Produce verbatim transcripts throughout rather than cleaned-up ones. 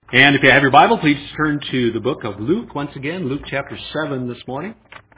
And if you have your Bible, please turn to the book of Luke once again, Luke chapter seven this morning.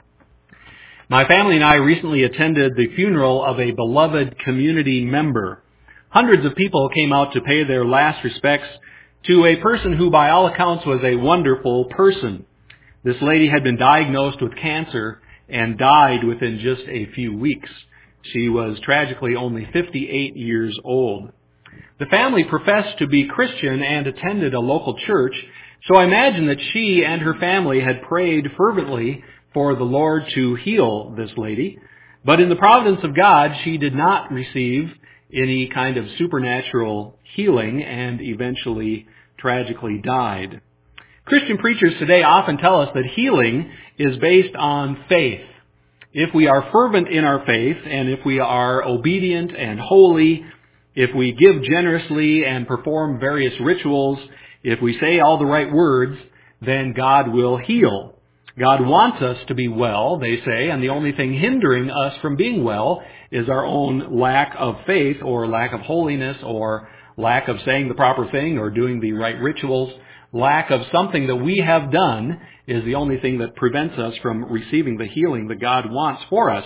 My family and I recently attended the funeral of a beloved community member. Hundreds of people came out to pay their last respects to a person who by all accounts was a wonderful person. This lady had been diagnosed with cancer and died within just a few weeks. She was tragically only fifty-eight years old. The family professed to be Christian and attended a local church, so I imagine that she and her family had prayed fervently for the Lord to heal this lady. But in the providence of God, she did not receive any kind of supernatural healing and eventually tragically died. Christian preachers today often tell us that healing is based on faith. If we are fervent in our faith and if we are obedient and holy, if we give generously and perform various rituals, if we say all the right words, then God will heal. God wants us to be well, they say, and the only thing hindering us from being well is our own lack of faith or lack of holiness or lack of saying the proper thing or doing the right rituals. Lack of something that we have done is the only thing that prevents us from receiving the healing that God wants for us.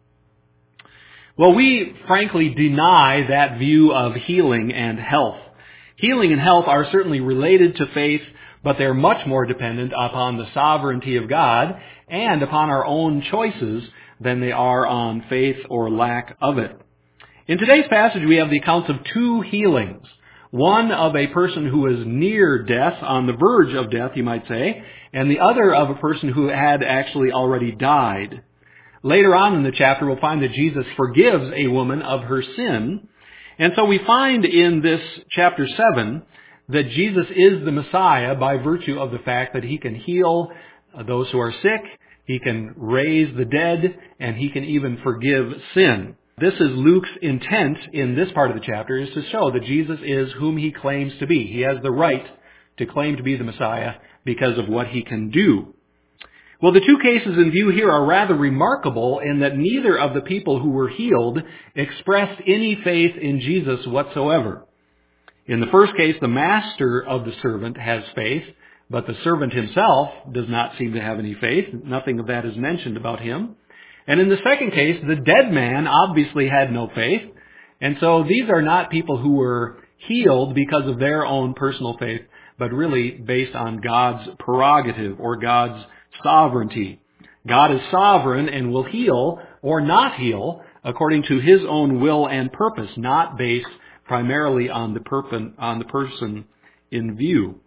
Well, we frankly deny that view of healing and health. Healing and health are certainly related to faith, but they're much more dependent upon the sovereignty of God and upon our own choices than they are on faith or lack of it. In today's passage, we have the accounts of two healings. One of a person who is near death, on the verge of death, you might say, and the other of a person who had actually already died. Later on in the chapter, we'll find that Jesus forgives a woman of her sin. And so we find in this chapter seven that Jesus is the Messiah by virtue of the fact that he can heal those who are sick, he can raise the dead, and he can even forgive sin. This is Luke's intent in this part of the chapter, is to show that Jesus is whom he claims to be. He has the right to claim to be the Messiah because of what he can do. Well, the two cases in view here are rather remarkable in that neither of the people who were healed expressed any faith in Jesus whatsoever. In the first case, the master of the servant has faith, but the servant himself does not seem to have any faith. Nothing of that is mentioned about him. And in the second case, the dead man obviously had no faith. And so these are not people who were healed because of their own personal faith, but really based on God's prerogative or God's sovereignty. God is sovereign and will heal or not heal according to his own will and purpose, not based primarily on the, perp- on the person in view.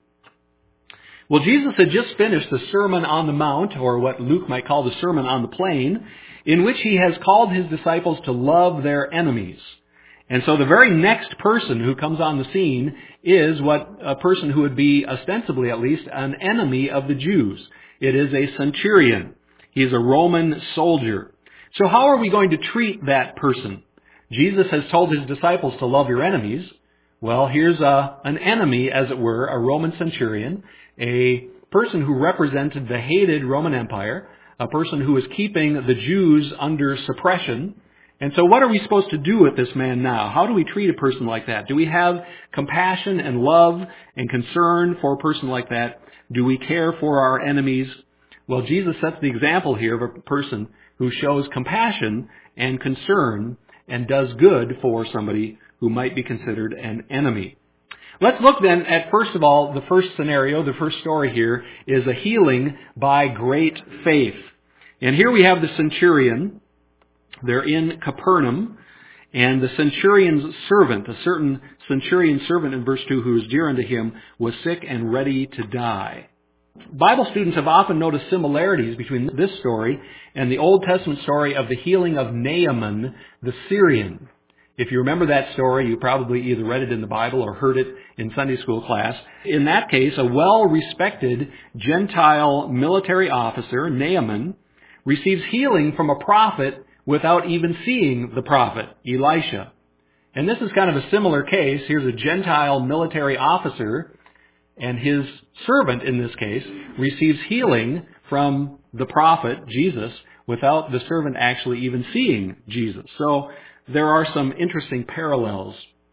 Well, Jesus had just finished the Sermon on the Mount, or what Luke might call the Sermon on the Plain, in which he has called his disciples to love their enemies. And so the very next person who comes on the scene is what a person who would be, ostensibly at least, an enemy of the Jews. It is a centurion. He's a Roman soldier. So how are we going to treat that person? Jesus has told his disciples to love your enemies. Well, here's a, an enemy, as it were, a Roman centurion, a person who represented the hated Roman Empire, a person who was keeping the Jews under suppression. And so what are we supposed to do with this man now? How do we treat a person like that? Do we have compassion and love and concern for a person like that? Do we care for our enemies? Well, Jesus sets the example here of a person who shows compassion and concern and does good for somebody who might be considered an enemy. Let's look then at, first of all, the first scenario, the first story here is a healing by great faith. And here we have the centurion. They're in Capernaum. And the centurion's servant, a certain centurion servant in verse two who was dear unto him, was sick and ready to die. Bible students have often noticed similarities between this story and the Old Testament story of the healing of Naaman the Syrian. If you remember that story, you probably either read it in the Bible or heard it in Sunday school class. In that case, a well-respected Gentile military officer, Naaman, receives healing from a prophet without even seeing the prophet, Elisha. And this is kind of a similar case. Here's a Gentile military officer, and his servant, in this case, receives healing from the prophet, Jesus, without the servant actually even seeing Jesus. So there are some interesting parallels.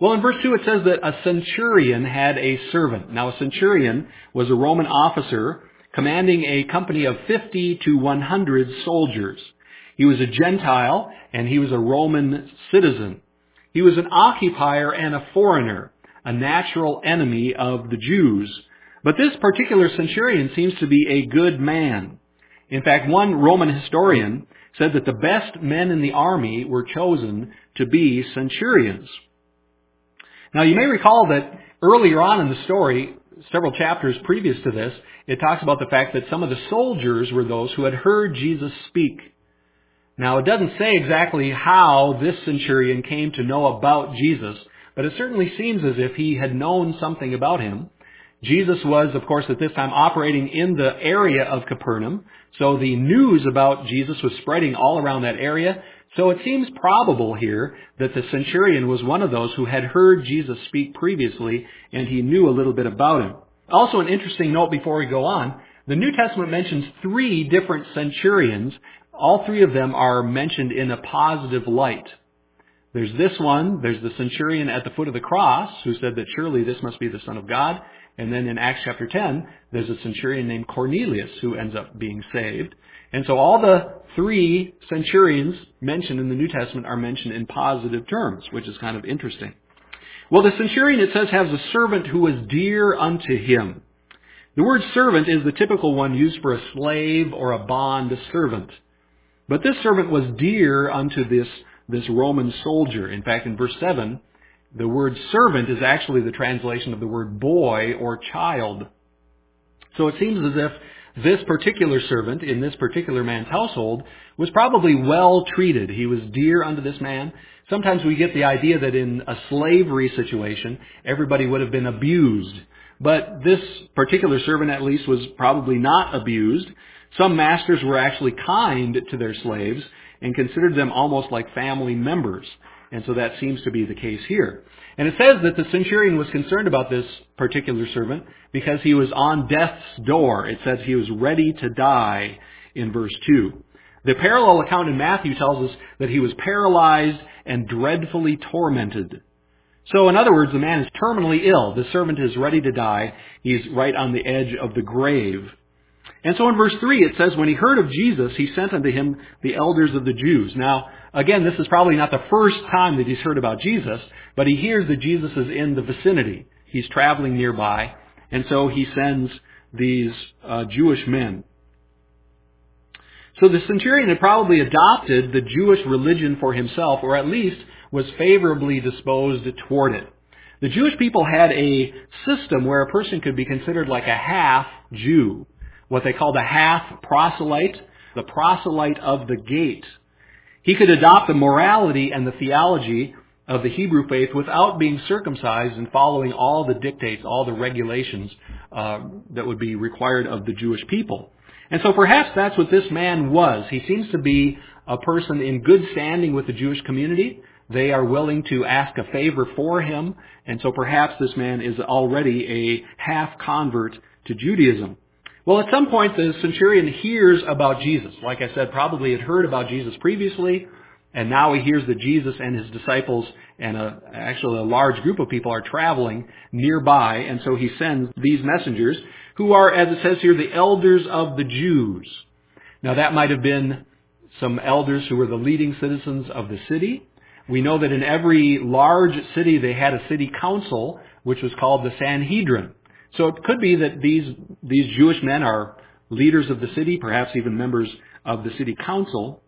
Well, in verse two it says that a centurion had a servant. Now, a centurion was a Roman officer commanding a company of fifty to one hundred soldiers. He was a Gentile, and he was a Roman citizen. He was an occupier and a foreigner, a natural enemy of the Jews. But this particular centurion seems to be a good man. In fact, one Roman historian said that the best men in the army were chosen to be centurions. Now, you may recall that earlier on in the story, several chapters previous to this, it talks about the fact that some of the soldiers were those who had heard Jesus speak. Now, it doesn't say exactly how this centurion came to know about Jesus, but it certainly seems as if he had known something about him. Jesus was, of course, at this time operating in the area of Capernaum, so the news about Jesus was spreading all around that area. So it seems probable here that the centurion was one of those who had heard Jesus speak previously, and he knew a little bit about him. Also, an interesting note before we go on, the New Testament mentions three different centurions. All three of them are mentioned in a positive light. There's this one, there's the centurion at the foot of the cross, who said that surely this must be the Son of God. And then in Acts chapter ten, there's a centurion named Cornelius who ends up being saved. And so all the three centurions mentioned in the New Testament are mentioned in positive terms, which is kind of interesting. Well, the centurion, it says, has a servant who was dear unto him. The word servant is the typical one used for a slave or a bond servant. But this servant was dear unto this, this Roman soldier. In fact, in verse seven, the word servant is actually the translation of the word boy or child. So it seems as if this particular servant in this particular man's household was probably well treated. He was dear unto this man. Sometimes we get the idea that in a slavery situation, everybody would have been abused. But this particular servant at least was probably not abused. Some masters were actually kind to their slaves and considered them almost like family members. And so that seems to be the case here. And it says that the centurion was concerned about this particular servant because he was on death's door. It says he was ready to die in verse two. The parallel account in Matthew tells us that he was paralyzed and dreadfully tormented. So in other words, the man is terminally ill. The servant is ready to die. He's right on the edge of the grave. And so in verse three it says, when he heard of Jesus, he sent unto him the elders of the Jews. Now, again, this is probably not the first time that he's heard about Jesus, but he hears that Jesus is in the vicinity. He's traveling nearby, and so he sends these uh, Jewish men. So the centurion had probably adopted the Jewish religion for himself, or at least was favorably disposed toward it. The Jewish people had a system where a person could be considered like a half Jew, what they called a half proselyte, the proselyte of the gate. He could adopt the morality and the theology of the Hebrew faith without being circumcised and following all the dictates, all the regulations uh, that would be required of the Jewish people. And so perhaps that's what this man was. He seems to be a person in good standing with the Jewish community. They are willing to ask a favor for him, and so perhaps this man is already a half convert to Judaism. Well, at some point, the centurion hears about Jesus. Like I said, probably had heard about Jesus previously, and now he hears that Jesus and his disciples and a, actually a large group of people are traveling nearby, and so he sends these messengers who are, as it says here, the elders of the Jews. Now, that might have been some elders who were the leading citizens of the city. We know that in every large city they had a city council, which was called the Sanhedrin. So it could be that these these Jewish men are leaders of the city, perhaps even members of the city council.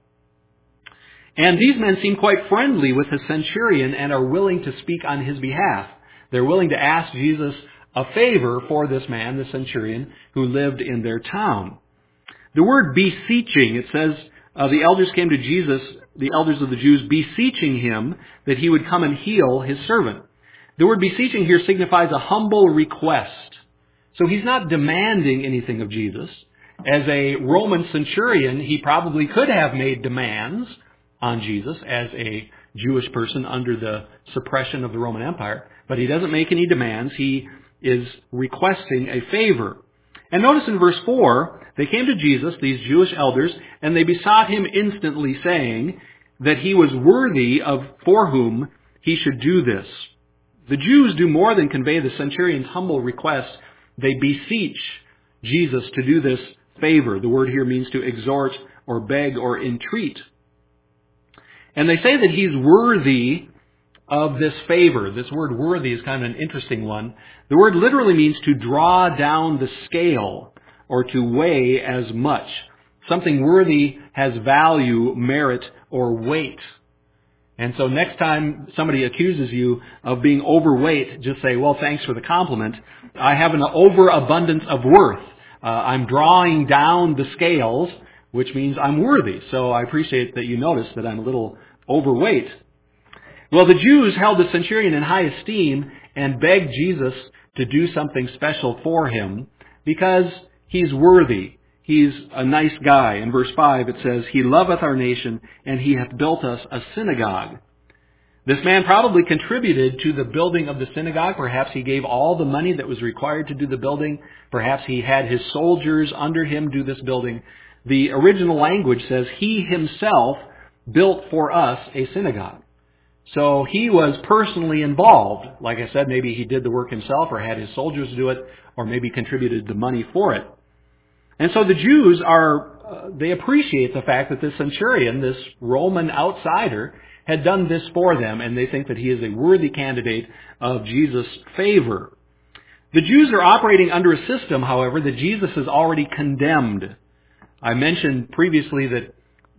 And these men seem quite friendly with the centurion and are willing to speak on his behalf. They're willing to ask Jesus a favor for this man, the centurion, who lived in their town. The word beseeching, it says, uh, the elders came to Jesus, the elders of the Jews, beseeching him that he would come and heal his servant. The word beseeching here signifies a humble request. So he's not demanding anything of Jesus. As a Roman centurion, he probably could have made demands on Jesus as a Jewish person under the suppression of the Roman Empire. But he doesn't make any demands. He is requesting a favor. And notice in verse four, they came to Jesus, these Jewish elders, and they besought him instantly, saying that he was worthy of for whom he should do this. The Jews do more than convey the centurion's humble request. They beseech Jesus to do this favor. The word here means to exhort or beg or entreat. And they say that he's worthy of this favor. This word worthy is kind of an interesting one. The word literally means to draw down the scale or to weigh as much. Something worthy has value, merit, or weight. And so next time somebody accuses you of being overweight, just say, well, thanks for the compliment. I have an overabundance of worth. Uh, I'm drawing down the scales, which means I'm worthy. So I appreciate that you notice that I'm a little overweight. Well, the Jews held the centurion in high esteem and begged Jesus to do something special for him because he's worthy. He's a nice guy. In verse five it says, He loveth our nation, and He hath built us a synagogue. This man probably contributed to the building of the synagogue. Perhaps he gave all the money that was required to do the building. Perhaps he had his soldiers under him do this building. The original language says He Himself built for us a synagogue. So he was personally involved. Like I said, maybe he did the work himself or had his soldiers do it, or maybe contributed the money for it. And so the Jews are, uh, they appreciate the fact that this centurion, this Roman outsider, had done this for them, and they think that he is a worthy candidate of Jesus' favor. The Jews are operating under a system, however, that Jesus has already condemned. I mentioned previously that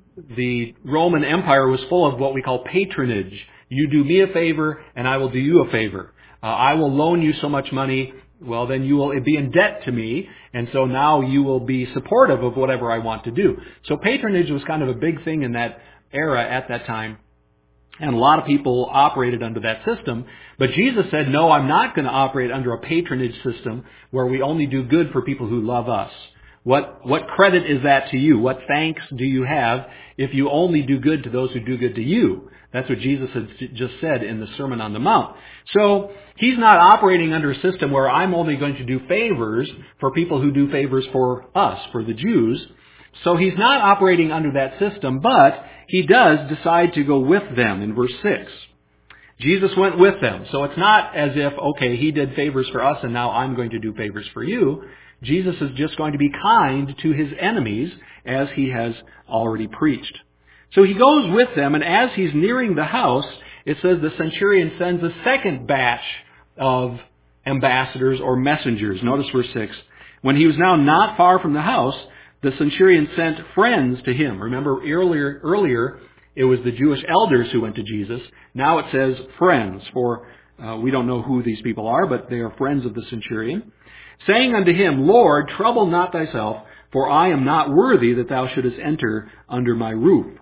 the Roman Empire was full of what we call patronage. You do me a favor, and I will do you a favor. Uh, I will loan you so much money, well, then you will be in debt to me, and so now you will be supportive of whatever I want to do. So patronage was kind of a big thing in that era at that time, and a lot of people operated under that system. But Jesus said, no, I'm not going to operate under a patronage system where we only do good for people who love us. What, what credit is that to you? What thanks do you have if you only do good to those who do good to you? That's what Jesus had just said in the Sermon on the Mount. So he's not operating under a system where I'm only going to do favors for people who do favors for us, for the Jews. So he's not operating under that system, but he does decide to go with them in verse six. Jesus went with them. So it's not as if, okay, he did favors for us and now I'm going to do favors for you. Jesus is just going to be kind to his enemies as he has already preached. So he goes with them, and as he's nearing the house, it says the centurion sends a second batch of ambassadors or messengers. Notice verse six. When he was now not far from the house, the centurion sent friends to him. Remember earlier, earlier it was the Jewish elders who went to Jesus. Now it says friends, for uh, we don't know who these people are, but they are friends of the centurion. Saying unto him, Lord, trouble not thyself, for I am not worthy that thou shouldest enter under my roof.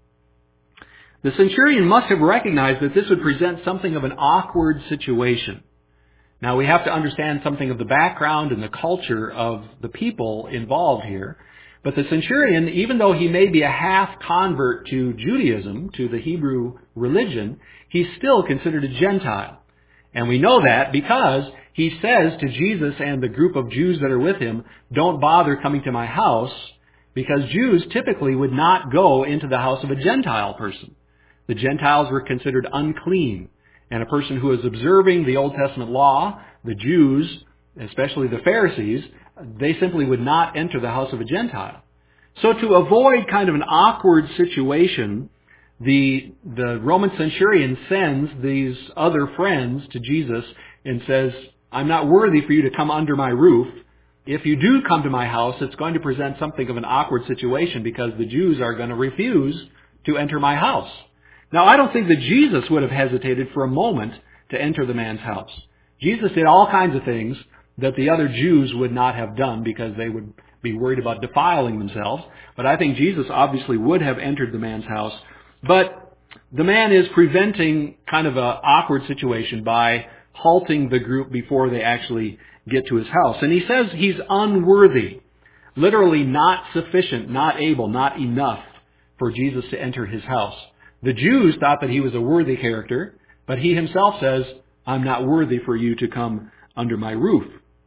The centurion must have recognized that this would present something of an awkward situation. Now we have to understand something of the background and the culture of the people involved here. But the centurion, even though he may be a half convert to Judaism, to the Hebrew religion, he's still considered a Gentile. And we know that because he says to Jesus and the group of Jews that are with him, don't bother coming to my house, because Jews typically would not go into the house of a Gentile person. The Gentiles were considered unclean. And a person who is observing the Old Testament law, the Jews, especially the Pharisees, they simply would not enter the house of a Gentile. So to avoid kind of an awkward situation, the, the Roman centurion sends these other friends to Jesus and says, I'm not worthy for you to come under my roof. If you do come to my house, it's going to present something of an awkward situation because the Jews are going to refuse to enter my house. Now, I don't think that Jesus would have hesitated for a moment to enter the man's house. Jesus did all kinds of things that the other Jews would not have done because they would be worried about defiling themselves. But I think Jesus obviously would have entered the man's house. But the man is preventing kind of an awkward situation by halting the group before they actually get to his house. And he says he's unworthy, literally not sufficient, not able, not enough for Jesus to enter his house. The Jews thought that he was a worthy character, but he himself says, I'm not worthy for you to come under my roof.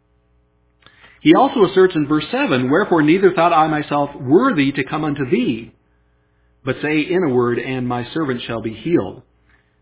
He also asserts in verse seven, Wherefore neither thought I myself worthy to come unto thee, but say in a word, and my servant shall be healed.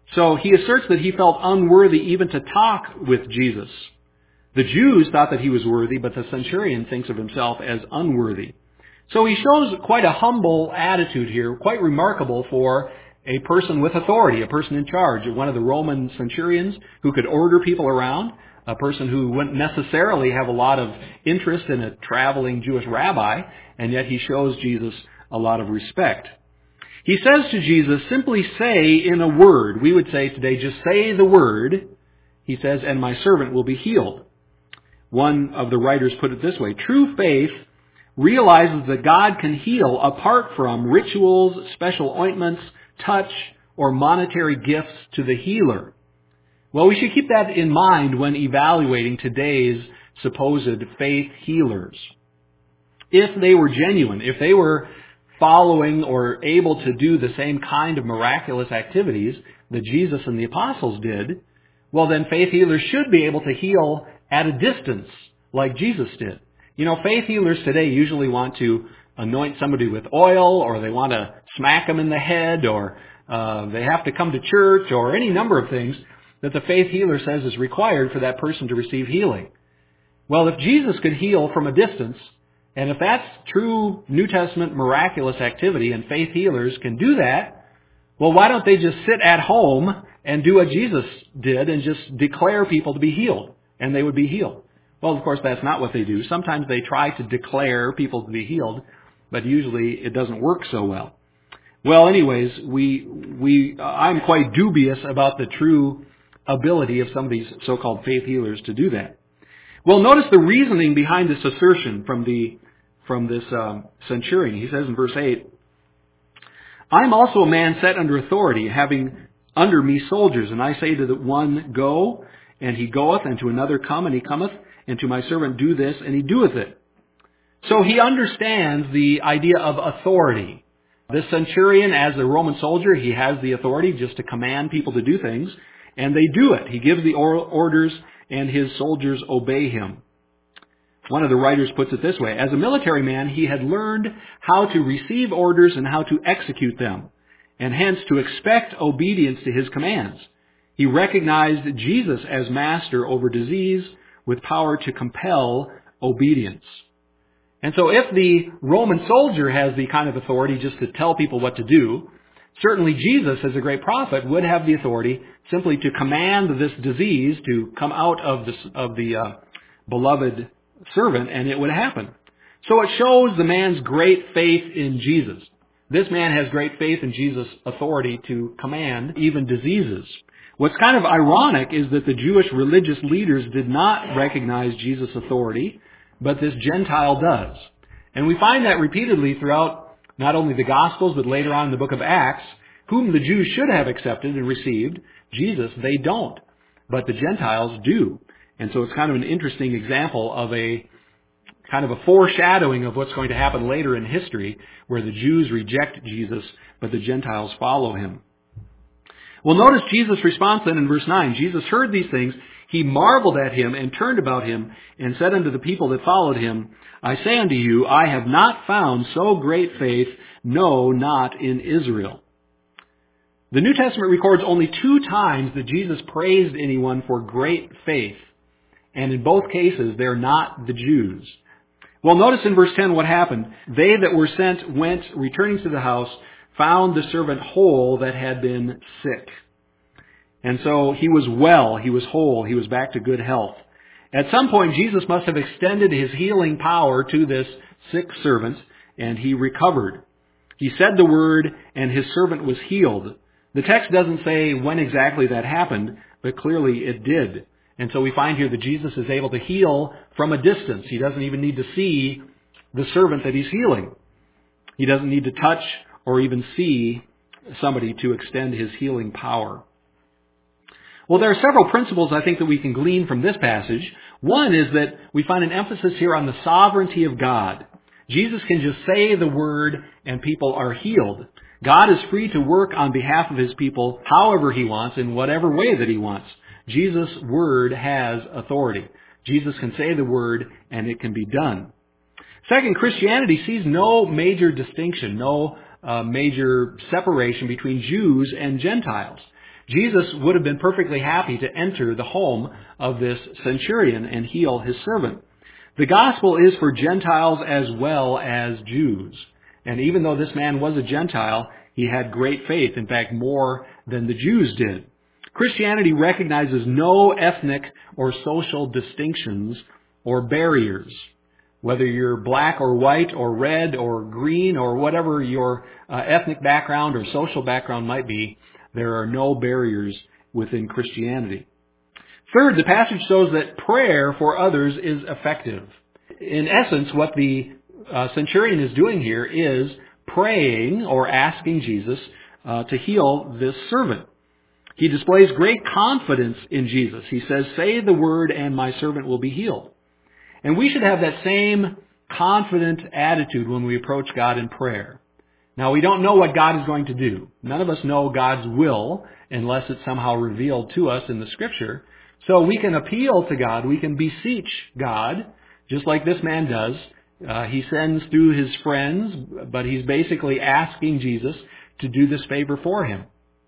So he asserts that he felt unworthy even to talk with Jesus. The Jews thought that he was worthy, but the centurion thinks of himself as unworthy. So he shows quite a humble attitude here, quite remarkable for a person with authority, a person in charge, one of the Roman centurions who could order people around, a person who wouldn't necessarily have a lot of interest in a traveling Jewish rabbi, and yet he shows Jesus a lot of respect. He says to Jesus, simply say in a word. We would say today, just say the word. He says, and my servant will be healed. One of the writers put it this way, true faith realizes that God can heal apart from rituals, special ointments, touch, or monetary gifts to the healer. Well, we should keep that in mind when evaluating today's supposed faith healers. If they were genuine, if they were following or able to do the same kind of miraculous activities that Jesus and the apostles did, well then faith healers should be able to heal at a distance like Jesus did. You know, faith healers today usually want to anoint somebody with oil, or they want to smack them in the head, or uh, they have to come to church, or any number of things that the faith healer says is required for that person to receive healing. Well, if Jesus could heal from a distance, and if that's true New Testament miraculous activity and faith healers can do that, well, why don't they just sit at home and do what Jesus did and just declare people to be healed, and they would be healed? Well, of course, that's not what they do. Sometimes they try to declare people to be healed, but usually it doesn't work so well. Well, anyways, we we I'm quite dubious about the true ability of some of these so-called faith healers to do that. Well, notice the reasoning behind this assertion from the from this um, centurion. He says in verse eight, I'm also a man set under authority, having under me soldiers, and I say to the one, go, and he goeth, and to another, come, and he cometh, and to my servant, do this, and he doeth it. So he understands the idea of authority. This centurion, as a Roman soldier, he has the authority just to command people to do things, and they do it. He gives the orders, and his soldiers obey him. One of the writers puts it this way, as a military man, he had learned how to receive orders and how to execute them, and hence to expect obedience to his commands. He recognized Jesus as master over disease with power to compel obedience. And so if the Roman soldier has the kind of authority just to tell people what to do, certainly Jesus, as a great prophet, would have the authority simply to command this disease to come out of the, of the uh, beloved servant, and it would happen. So it shows the man's great faith in Jesus. This man has great faith in Jesus' authority to command even diseases. What's kind of ironic is that the Jewish religious leaders did not recognize Jesus' authority, but this Gentile does. And we find that repeatedly throughout not only the Gospels, but later on in the book of Acts, whom the Jews should have accepted and received, Jesus, they don't. But the Gentiles do. And so it's kind of an interesting example of a kind of a foreshadowing of what's going to happen later in history, where the Jews reject Jesus, but the Gentiles follow him. Well, notice Jesus' response then in verse nine. Jesus heard these things. He marveled at him and turned about him and said unto the people that followed him, I say unto you, I have not found so great faith, no, not in Israel. The New Testament records only two times that Jesus praised anyone for great faith. And in both cases, they're not the Jews. Well, notice in verse ten what happened. They that were sent went, returning to the house, found the servant whole that had been sick. And so he was well, he was whole, he was back to good health. At some point, Jesus must have extended his healing power to this sick servant, and he recovered. He said the word, and his servant was healed. The text doesn't say when exactly that happened, but clearly it did. And so we find here that Jesus is able to heal from a distance. He doesn't even need to see the servant that he's healing. He doesn't need to touch or even see somebody to extend his healing power. Well, there are several principles I think that we can glean from this passage. One is that we find an emphasis here on the sovereignty of God. Jesus can just say the word and people are healed. God is free to work on behalf of his people however he wants, in whatever way that he wants. Jesus' word has authority. Jesus can say the word and it can be done. Second, Christianity sees no major distinction, no uh, major separation between Jews and Gentiles. Jesus would have been perfectly happy to enter the home of this centurion and heal his servant. The gospel is for Gentiles as well as Jews. And even though this man was a Gentile, he had great faith, in fact, more than the Jews did. Christianity recognizes no ethnic or social distinctions or barriers. Whether you're black or white or red or green or whatever your uh, ethnic background or social background might be, there are no barriers within Christianity. Third, the passage shows that prayer for others is effective. In essence, what the uh, centurion is doing here is praying or asking Jesus uh, to heal this servant. He displays great confidence in Jesus. He says, "Say the word and my servant will be healed." And we should have that same confident attitude when we approach God in prayer. Now, we don't know what God is going to do. None of us know God's will unless it's somehow revealed to us in the Scripture. So we can appeal to God. We can beseech God, just like this man does. Uh, he sends through his friends, but he's basically asking Jesus to do this favor for him.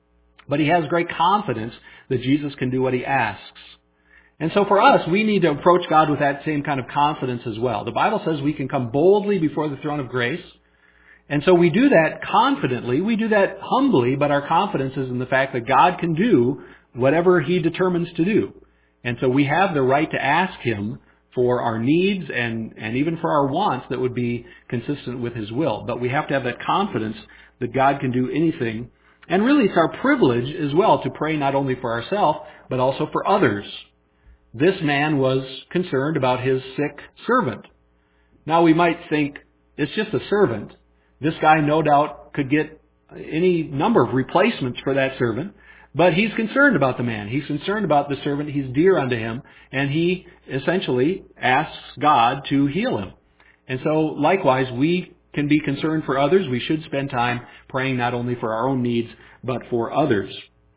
But he has great confidence that Jesus can do what he asks. And so for us, we need to approach God with that same kind of confidence as well. The Bible says we can come boldly before the throne of grace. And so we do that confidently. We do that humbly, but our confidence is in the fact that God can do whatever he determines to do. And so we have the right to ask him for our needs and, and even for our wants that would be consistent with his will. But we have to have that confidence that God can do anything. And really it's our privilege as well to pray not only for ourselves, but also for others. This man was concerned about his sick servant. Now we might think, it's just a servant. This guy no doubt could get any number of replacements for that servant, but he's concerned about the man. He's concerned about the servant. He's dear unto him, and he essentially asks God to heal him. And so likewise, we can be concerned for others. We should spend time praying not only for our own needs, but for others.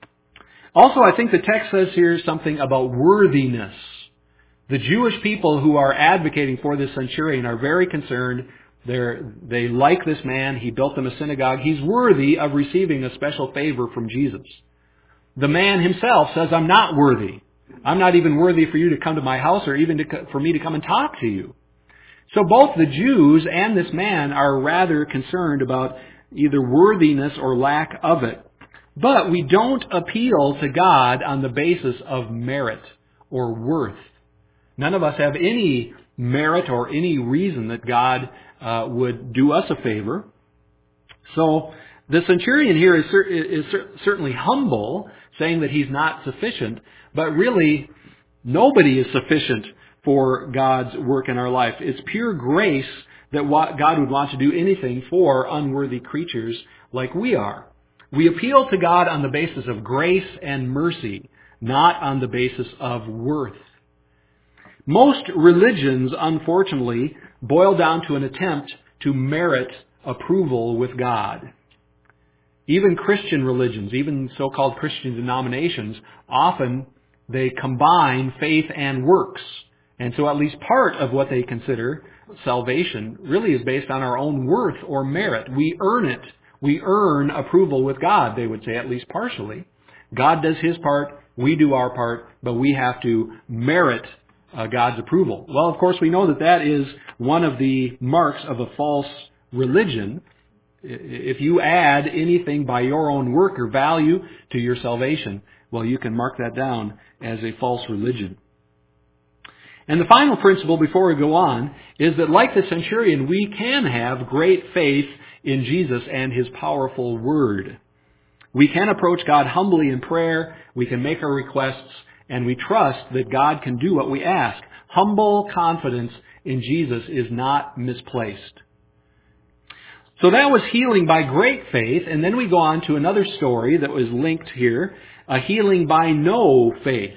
Also, I think the text says here something about worthiness. The Jewish people who are advocating for this centurion are very concerned. They're, they like this man. He built them a synagogue. He's worthy of receiving a special favor from Jesus. The man himself says, "I'm not worthy. I'm not even worthy for you to come to my house or even to, for me to come and talk to you." So both the Jews and this man are rather concerned about either worthiness or lack of it. But we don't appeal to God on the basis of merit or worth. None of us have any merit or any reason that God uh, would do us a favor. So the centurion here is, is certainly humble, saying that he's not sufficient, but really nobody is sufficient for God's work in our life. It's pure grace that God would want to do anything for unworthy creatures like we are. We appeal to God on the basis of grace and mercy, not on the basis of worth. Most religions, unfortunately, boil down to an attempt to merit approval with God. Even Christian religions, even so-called Christian denominations, often they combine faith and works. And so at least part of what they consider salvation really is based on our own worth or merit. We earn it. We earn approval with God, they would say, at least partially. God does his part, we do our part, but we have to merit uh, God's approval. Well, of course, we know that that is one of the marks of a false religion. If you add anything by your own work or value to your salvation, well, you can mark that down as a false religion. And the final principle before we go on is that like the centurion, we can have great faith in Jesus and his powerful word. We can approach God humbly in prayer, we can make our requests, and we trust that God can do what we ask. Humble confidence in Jesus is not misplaced. So that was healing by great faith, and then we go on to another story that was linked here, a healing by no faith.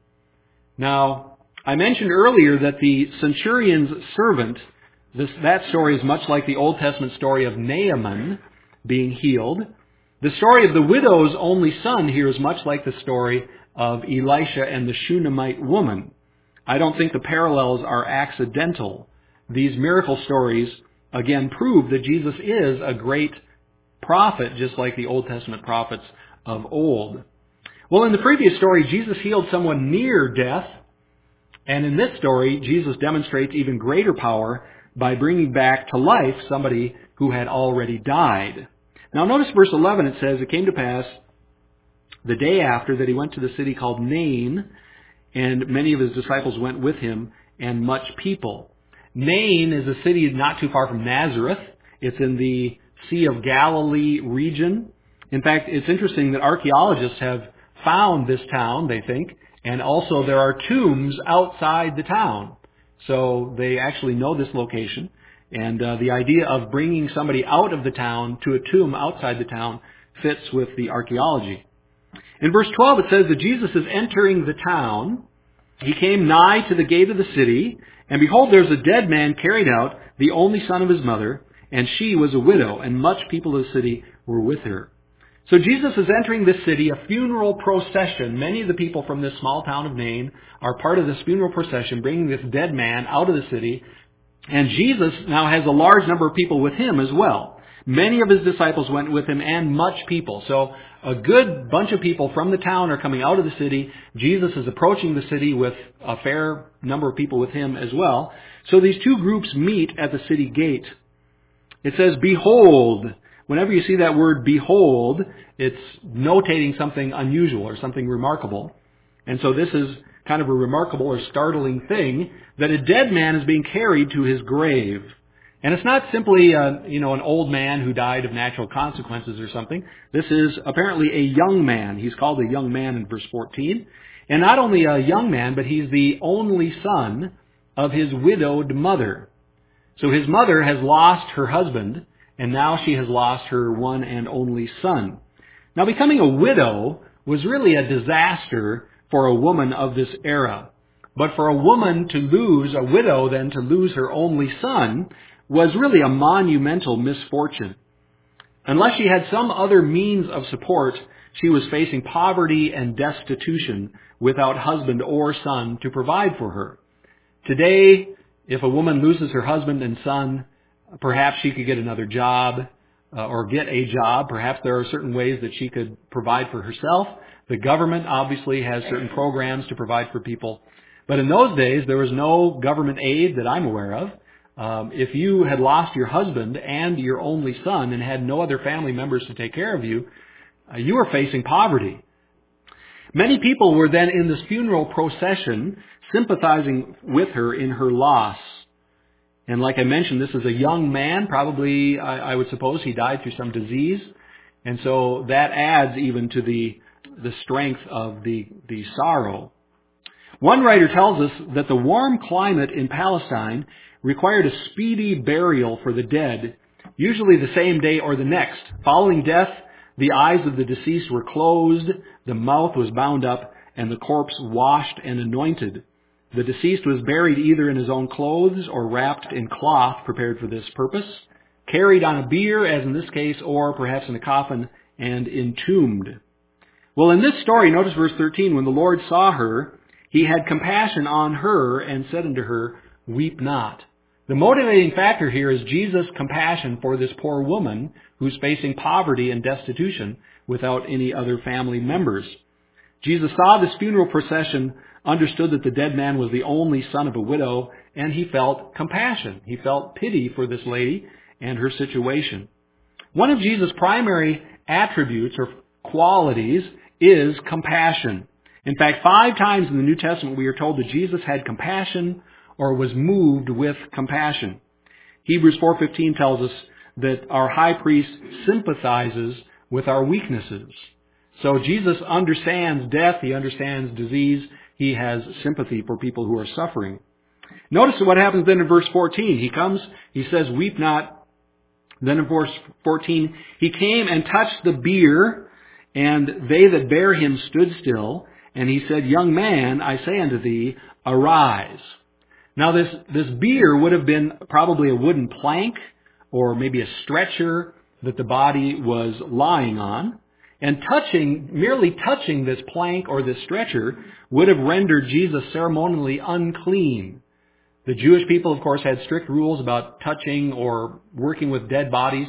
Now, I mentioned earlier that the centurion's servant, this, that story is much like the Old Testament story of Naaman being healed. The story of the widow's only son here is much like the story of Elisha and the Shunammite woman. I don't think the parallels are accidental. These miracle stories, again, prove that Jesus is a great prophet, just like the Old Testament prophets of old. Well, in the previous story, Jesus healed someone near death. And in this story, Jesus demonstrates even greater power by bringing back to life somebody who had already died. Now notice verse eleven, it says, "It came to pass the day after that he went to the city called Nain, and many of his disciples went with him, and much people." Nain is a city not too far from Nazareth. It's in the Sea of Galilee region. In fact, it's interesting that archaeologists have found this town, they think, and also there are tombs outside the town. So they actually know this location. And uh, the idea of bringing somebody out of the town to a tomb outside the town fits with the archaeology. In verse twelve, it says that Jesus is entering the town. He came nigh to the gate of the city, and behold, there was a dead man carried out, the only son of his mother, and she was a widow, and much people of the city were with her. So Jesus is entering this city, a funeral procession. Many of the people from this small town of Nain are part of this funeral procession, bringing this dead man out of the city. And Jesus now has a large number of people with him as well. Many of his disciples went with him, and much people. So a good bunch of people from the town are coming out of the city. Jesus is approaching the city with a fair number of people with him as well. So these two groups meet at the city gate. It says, "Behold." Whenever you see that word "behold," it's notating something unusual or something remarkable. And so this is kind of a remarkable or startling thing, that a dead man is being carried to his grave. And it's not simply a, you know, an old man who died of natural consequences or something. This is apparently a young man. He's called a young man in verse fourteen. And not only a young man, but he's the only son of his widowed mother. So his mother has lost her husband, and now she has lost her one and only son. Now, becoming a widow was really a disaster for a woman of this era. But for a woman to lose, a widow then to lose her only son, was really a monumental misfortune. Unless she had some other means of support, she was facing poverty and destitution without husband or son to provide for her. Today, if a woman loses her husband and son, perhaps she could get another job uh, or get a job. Perhaps there are certain ways that she could provide for herself. The government obviously has certain programs to provide for people. But in those days, there was no government aid that I'm aware of. Um, if you had lost your husband and your only son and had no other family members to take care of you, uh, you were facing poverty. Many people were then in this funeral procession sympathizing with her in her loss. And like I mentioned, this is a young man. Probably, I, I would suppose, he died through some disease. And so that adds even to the the strength of the, the sorrow. One writer tells us that the warm climate in Palestine required a speedy burial for the dead, usually the same day or the next. Following death, the eyes of the deceased were closed, the mouth was bound up, and the corpse washed and anointed. The deceased was buried either in his own clothes or wrapped in cloth prepared for this purpose, carried on a bier, as in this case, or perhaps in a coffin, and entombed. Well, in this story, notice verse thirteen, when the Lord saw her, he had compassion on her and said unto her, "Weep not." The motivating factor here is Jesus' compassion for this poor woman who's facing poverty and destitution without any other family members. Jesus saw this funeral procession, understood that the dead man was the only son of a widow, and he felt compassion. He felt pity for this lady and her situation. One of Jesus' primary attributes or qualities is compassion. In fact, five times in the New Testament we are told that Jesus had compassion or was moved with compassion. Hebrews four fifteen tells us that our high priest sympathizes with our weaknesses. So Jesus understands death, he understands disease, he has sympathy for people who are suffering. Notice what happens then in verse fourteen. He comes, he says, "Weep not." Then in verse fourteen, he came and touched the bier, and they that bare him stood still. And he said, "Young man, I say unto thee, arise." Now this, this bier would have been probably a wooden plank or maybe a stretcher that the body was lying on. And touching, merely touching this plank or this stretcher would have rendered Jesus ceremonially unclean. The Jewish people, of course, had strict rules about touching or working with dead bodies.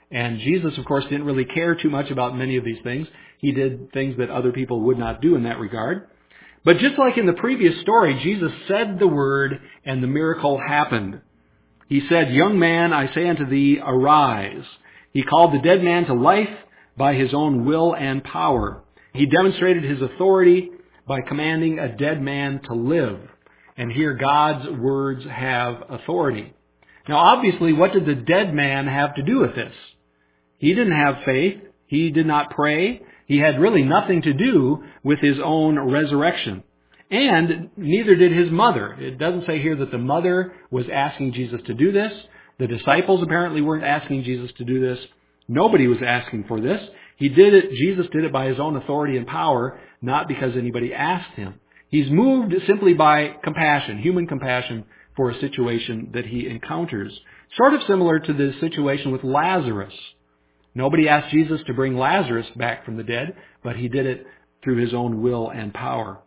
And Jesus, of course, didn't really care too much about many of these things. He did things that other people would not do in that regard. But just like in the previous story, Jesus said the word and the miracle happened. He said, "Young man, I say unto thee, arise." He called the dead man to life by his own will and power. He demonstrated his authority by commanding a dead man to live. And here God's words have authority. Now obviously, what did the dead man have to do with this? He didn't have faith. He did not pray. He had really nothing to do with his own resurrection. And neither did his mother. It doesn't say here that the mother was asking Jesus to do this. The disciples apparently weren't asking Jesus to do this. Nobody was asking for this. He did it, Jesus did it by his own authority and power, not because anybody asked him. He's moved simply by compassion, human compassion, for a situation that he encounters. Sort of similar to the situation with Lazarus. Nobody asked Jesus to bring Lazarus back from the dead, but he did it through his own will and power.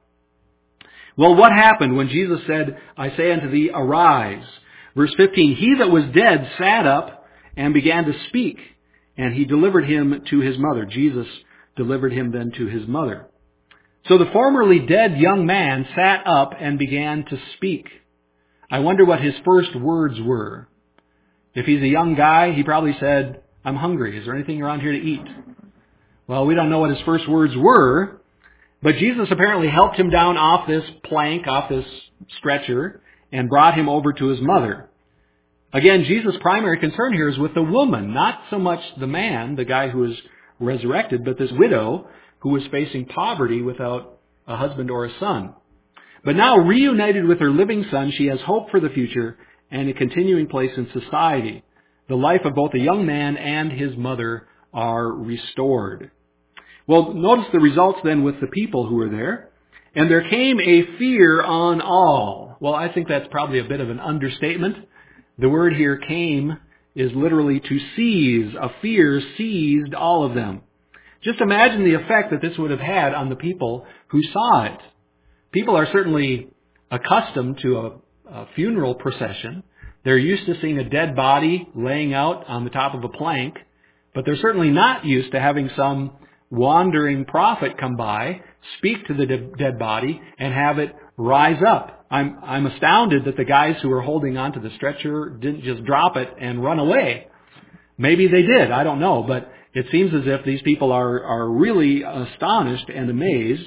Well, what happened when Jesus said, "I say unto thee, arise"? Verse fifteen, "He that was dead sat up and began to speak, and he delivered him to his mother." Jesus delivered him then to his mother. So the formerly dead young man sat up and began to speak. I wonder what his first words were. If he's a young guy, he probably said, "I'm hungry. Is there anything around here to eat?" Well, we don't know what his first words were, but Jesus apparently helped him down off this plank, off this stretcher, and brought him over to his mother. Again, Jesus' primary concern here is with the woman, not so much the man, the guy who was resurrected, but this widow who was facing poverty without a husband or a son. But now, reunited with her living son, she has hope for the future and a continuing place in society. The life of both the young man and his mother are restored. Well, notice the results then with the people who were there. "And there came a fear on all." Well, I think that's probably a bit of an understatement. The word here, "came," is literally to seize. A fear seized all of them. Just imagine the effect that this would have had on the people who saw it. People are certainly accustomed to a, a funeral procession. They're used to seeing a dead body laying out on the top of a plank, but they're certainly not used to having some wandering prophet come by, speak to the de- dead body, and have it rise up. I'm, I'm astounded that the guys who were holding onto the stretcher didn't just drop it and run away. Maybe they did, I don't know, but it seems as if these people are, are really astonished and amazed.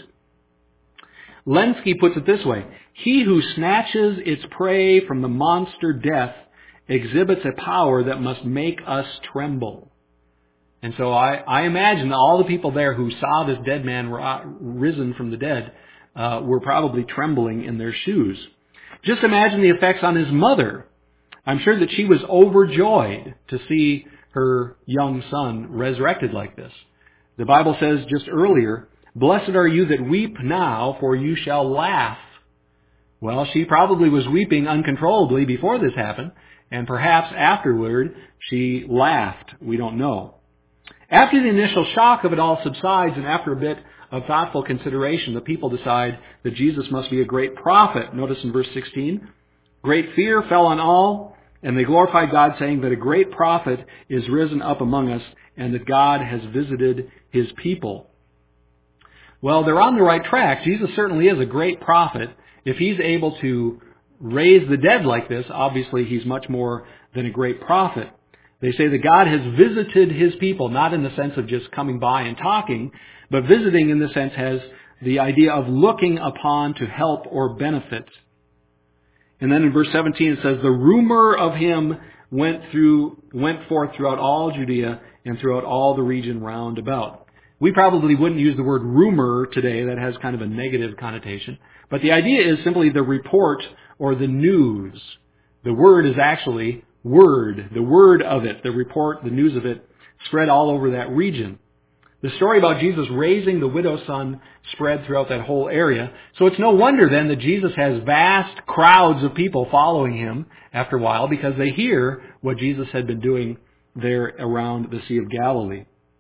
Lenski puts it this way: "He who snatches its prey from the monster death exhibits a power that must make us tremble." And so I, I imagine all the people there who saw this dead man risen from the dead uh, were probably trembling in their shoes. Just imagine the effects on his mother. I'm sure that she was overjoyed to see her young son resurrected like this. The Bible says just earlier, "Blessed are you that weep now, for you shall laugh." Well, she probably was weeping uncontrollably before this happened, and perhaps afterward she laughed. We don't know. After the initial shock of it all subsides, and after a bit of thoughtful consideration, the people decide that Jesus must be a great prophet. Notice in verse sixteen, "Great fear fell on all, and they glorified God, saying that a great prophet is risen up among us, and that God has visited his people." Well, they're on the right track. Jesus certainly is a great prophet. If he's able to raise the dead like this, obviously he's much more than a great prophet. They say that God has visited his people, not in the sense of just coming by and talking, but visiting in the sense has the idea of looking upon to help or benefit. And then in verse seventeen it says, "The rumor of him went through, went forth throughout all Judea and throughout all the region round about." We probably wouldn't use the word rumor today. That has kind of a negative connotation. But the idea is simply the report or the news. The word is actually word. The word of it, the report, the news of it, spread all over that region. The story about Jesus raising the widow's son spread throughout that whole area. So it's no wonder then that Jesus has vast crowds of people following him after a while, because they hear what Jesus had been doing there around the Sea of Galilee.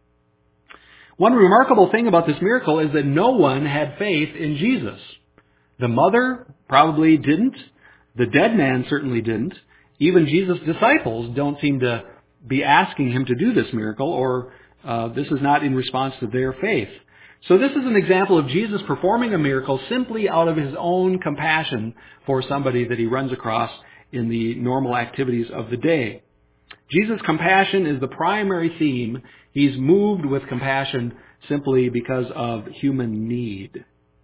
One remarkable thing about this miracle is that no one had faith in Jesus. The mother probably didn't. The dead man certainly didn't. Even Jesus' disciples don't seem to be asking him to do this miracle, or uh, this is not in response to their faith. So this is an example of Jesus performing a miracle simply out of his own compassion for somebody that he runs across in the normal activities of the day. Jesus' compassion is the primary theme. He's moved with compassion simply because of human need.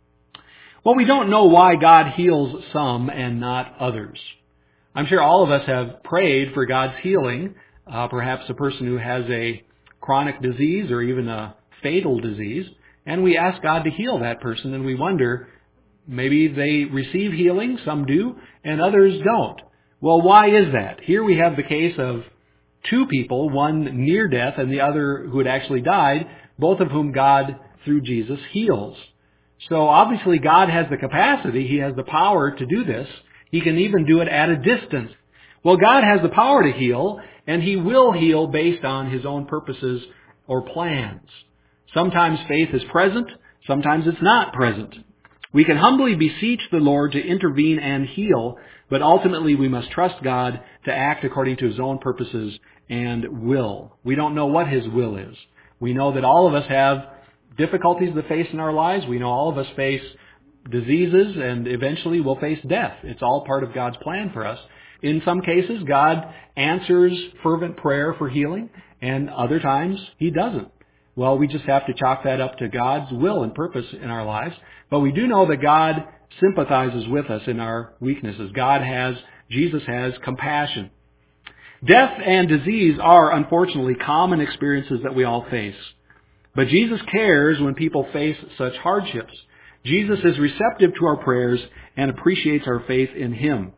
Well, we don't know why God heals some and not others. I'm sure all of us have prayed for God's healing, uh, perhaps a person who has a chronic disease or even a fatal disease, and we ask God to heal that person, and we wonder, maybe they receive healing, some do, and others don't. Well, why is that? Here we have the case of two people, one near death and the other who had actually died, both of whom God, through Jesus, heals. So obviously God has the capacity, He has the power to do this. He can even do it at a distance. Well, God has the power to heal, and He will heal based on His own purposes or plans. Sometimes faith is present, sometimes it's not present. We can humbly beseech the Lord to intervene and heal, but ultimately we must trust God to act according to His own purposes and will. We don't know what His will is. We know that all of us have difficulties to face in our lives. We know all of us face diseases, and eventually we'll face death. It's all part of God's plan for us. In some cases, God answers fervent prayer for healing, and other times He doesn't. Well, we just have to chalk that up to God's will and purpose in our lives. But we do know that God sympathizes with us in our weaknesses. God has, Jesus has compassion. Death and disease are, unfortunately, common experiences that we all face. But Jesus cares when people face such hardships. Jesus is receptive to our prayers and appreciates our faith in Him.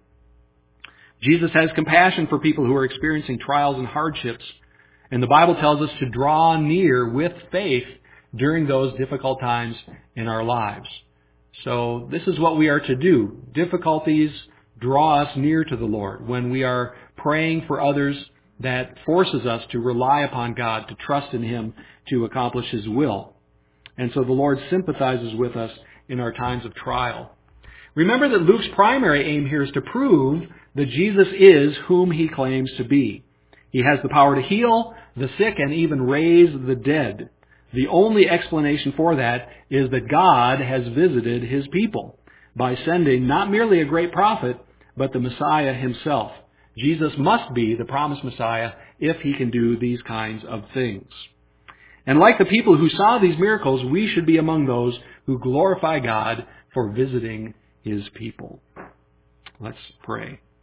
Jesus has compassion for people who are experiencing trials and hardships. And the Bible tells us to draw near with faith during those difficult times in our lives. So this is what we are to do. Difficulties draw us near to the Lord. When we are praying for others, that forces us to rely upon God, to trust in Him to accomplish His will. And so the Lord sympathizes with us in our times of trial. Remember that Luke's primary aim here is to prove that Jesus is whom He claims to be. He has the power to heal the sick and even raise the dead. The only explanation for that is that God has visited His people by sending not merely a great prophet, but the Messiah Himself. Jesus must be the promised Messiah if He can do these kinds of things. And like the people who saw these miracles, we should be among those who glorify God for visiting His people. Let's pray.